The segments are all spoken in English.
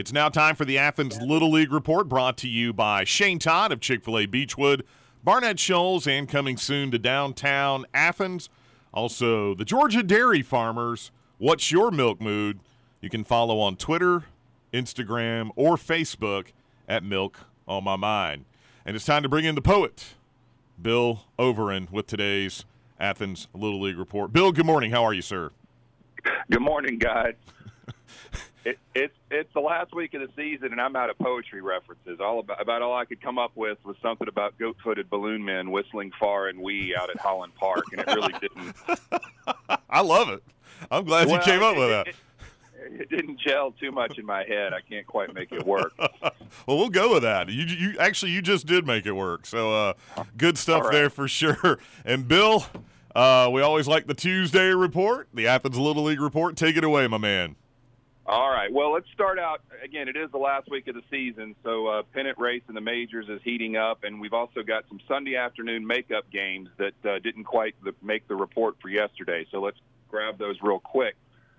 It's now time for the Athens Little League Report, brought to you by Shane Todd of Chick-fil-A Beechwood, Barnett Shoals, and coming soon to downtown Athens. Also, the Georgia Dairy Farmers. What's your milk mood? You can follow on Twitter, Instagram, or Facebook at Milk on My Mind. And it's time to bring in the poet, Bill Overend, with today's Athens Little League Report. Bill, good morning. How are you, sir? Good morning, guys. It's the last week of the season, and I'm out of poetry references. About all I could come up with was something about goat-footed balloon men whistling far and wee out at Holland Park, and it really didn't. I love it. I'm glad you came up with that. It didn't gel too much in my head. I can't quite make it work. Well, we'll go with that. You just did make it work. So good stuff there for sure. And Bill, we always like the Tuesday report, the Athens Little League report. Take it away, my man. All right. Well, let's start out. Again, it is the last week of the season, so pennant race in the majors is heating up, and we've also got some Sunday afternoon makeup games that didn't quite make the report for yesterday. So let's grab those real quick.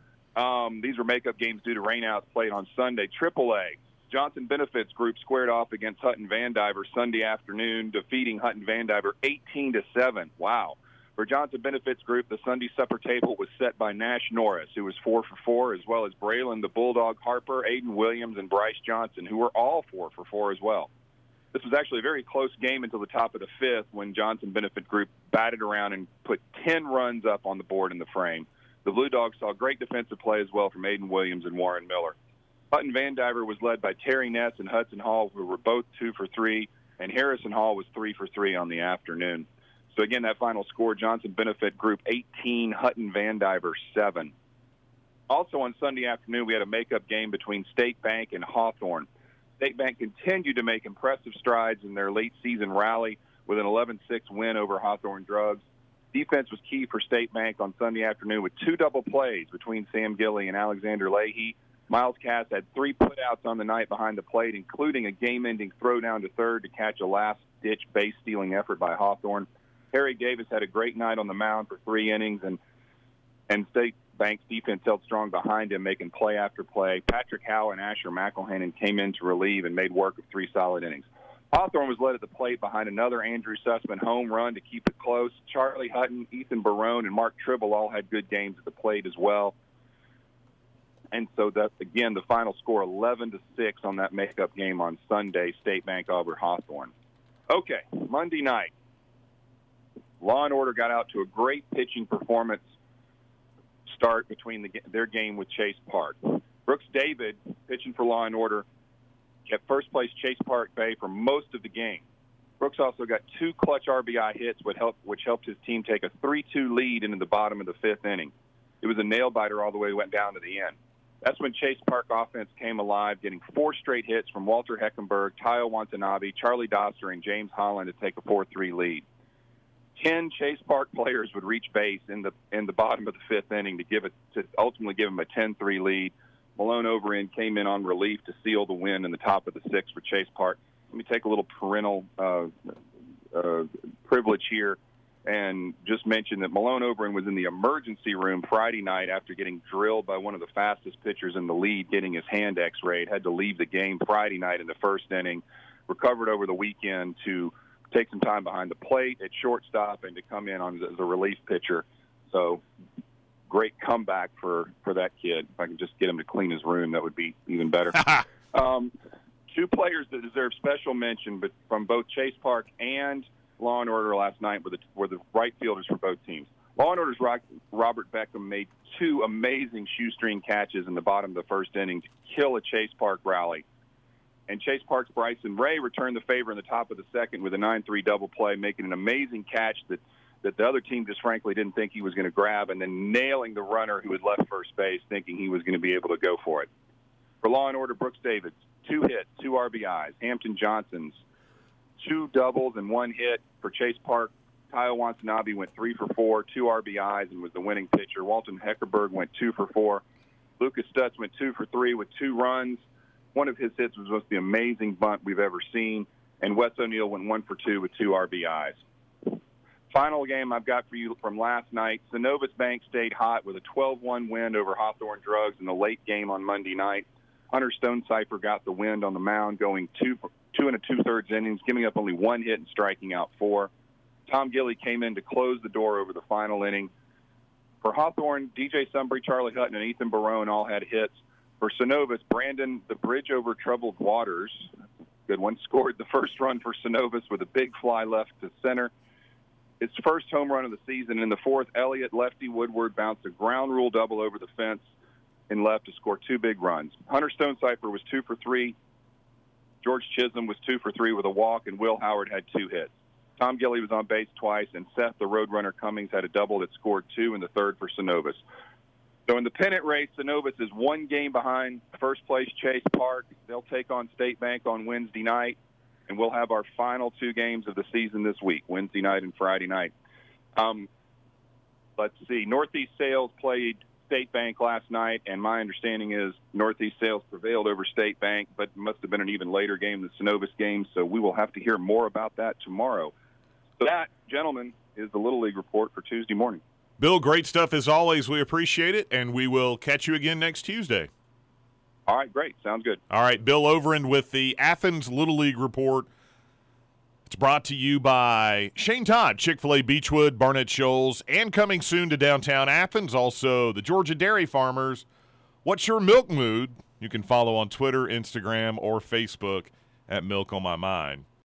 These were makeup games due to rainouts played on Sunday. AAA, Johnson Benefits Group squared off against Hutton Vandiver Sunday afternoon, defeating Hutton Vandiver 18-7. Wow. For Johnson Benefits Group, the Sunday supper table was set by Nash Norris, who was 4 for 4, as well as Braylon the Bulldog Harper, Aiden Williams, and Bryce Johnson, who were all 4 for 4 as well. This was actually a very close game until the top of the fifth when Johnson Benefit Group batted around and put 10 runs up on the board in the frame. The Blue Dogs saw great defensive play as well from Aiden Williams and Warren Miller. Hutton Vandiver was led by Terry Ness and Hudson Hall, who were both 2 for 3, and Harrison Hall was 3 for 3 on the afternoon. So, again, that final score, Johnson Benefit Group 18, Hutton Vandiver 7. Also on Sunday afternoon, we had a makeup game between State Bank and Hawthorne. State Bank continued to make impressive strides in their late-season rally with an 11-6 win over Hawthorne Drugs. Defense was key for State Bank on Sunday afternoon with 2 double plays between Sam Gilley and Alexander Leahy. Miles Cass had 3 putouts on the night behind the plate, including a game-ending throw down to third to catch a last-ditch base-stealing effort by Hawthorne. Harry Davis had a great night on the mound for 3 innings, and State Bank's defense held strong behind him, making play after play. Patrick Howe and Asher McElhannon came in to relieve and made work of 3 solid innings. Hawthorne was led at the plate behind another Andrew Sussman home run to keep it close. Charlie Hutton, Ethan Barone, and Mark Tribble all had good games at the plate as well. And so that's, again, the final score 11-6 on that makeup game on Sunday, State Bank over Hawthorne. Okay, Monday night. Law and Order got out to a great pitching performance start between their game with Chase Park. Brooks David, pitching for Law and Order, kept first place Chase Park Bay for most of the game. Brooks also got 2 clutch RBI hits, which helped his team take a 3-2 lead into the bottom of the 5th inning. It was a nail-biter all the way went down to the end. That's when Chase Park offense came alive, getting 4 straight hits from Walter Heckenberg, Tayo Watanabe, Charlie Doster, and James Holland to take a 4-3 lead. 10 Chase Park players would reach base in the bottom of the 5th inning to ultimately give them a 10-3 lead. Malone Overend came in on relief to seal the win in the top of the 6th for Chase Park. Let me take a little parental privilege here and just mention that Malone Overend was in the emergency room Friday night after getting drilled by one of the fastest pitchers in the league, getting his hand x-rayed, had to leave the game Friday night in the 1st inning, recovered over the weekend to take some time behind the plate at shortstop and to come in as a relief pitcher. So great comeback for that kid. If I can just get him to clean his room, that would be even better. 2 players that deserve special mention, but from both Chase Park and Law and Order last night were the right fielders for both teams. Law and Order's Robert Beckham made 2 amazing shoestring catches in the bottom of the 1st inning to kill a Chase Park rally. And Chase Park's Bryson Ray returned the favor in the top of the 2nd with a 9-3 double play, making an amazing catch that the other team just frankly didn't think he was going to grab, and then nailing the runner who had left first base, thinking he was going to be able to go for it. For Law and Order, Brooks Davis, 2 hits, 2 RBIs. Hampton Johnson's 2 doubles and 1 hit. For Chase Park, Tayo Watanabe went 3 for 4, 2 RBIs, and was the winning pitcher. Walton Heckerberg went 2 for 4. Lucas Stutz went 2 for 3 with 2 runs. One of his hits was the amazing bunt we've ever seen, and Wes O'Neill went 1 for 2 with 2 RBIs. Final game I've got for you from last night, Synovus Bank stayed hot with a 12-1 win over Hawthorne Drugs in the late game on Monday night. Hunter Stonecipher got the wind on the mound, going two and a 2/3 innings, giving up only 1 hit and striking out 4. Tom Gilly came in to close the door over the final inning. For Hawthorne, DJ Sunbury, Charlie Hutton, and Ethan Barone all had hits. For Synovus, Brandon, the bridge over troubled waters, good one, scored the first run for Synovus with a big fly left to center. His first home run of the season. In the 4th, Elliott Lefty Woodward bounced a ground rule double over the fence and left to score 2 big runs. Hunter Stonecipher was 2 for 3. George Chisholm was 2 for 3 with a walk, and Will Howard had 2 hits. Tom Gilly was on base twice, and Seth, the Roadrunner Cummings, had a double that scored 2 in the 3rd for Synovus. So in the pennant race, Synovus is 1 game behind first place Chase Park. They'll take on State Bank on Wednesday night, and we'll have our final 2 games of the season this week, Wednesday night and Friday night. Let's see. Northeast Sales played State Bank last night, and my understanding is Northeast Sales prevailed over State Bank, but it must have been an even later game than the Synovus game, so we will have to hear more about that tomorrow. So that, gentlemen, is the Little League report for Tuesday morning. Bill, great stuff as always. We appreciate it, and we will catch you again next Tuesday. All right, great. Sounds good. All right, Bill Overend with the Athens Little League report. It's brought to you by Shane Todd, Chick-fil-A Beechwood, Barnett Shoals, and coming soon to downtown Athens, also the Georgia Dairy Farmers. What's your milk mood? You can follow on Twitter, Instagram, or Facebook at Milk on My Mind.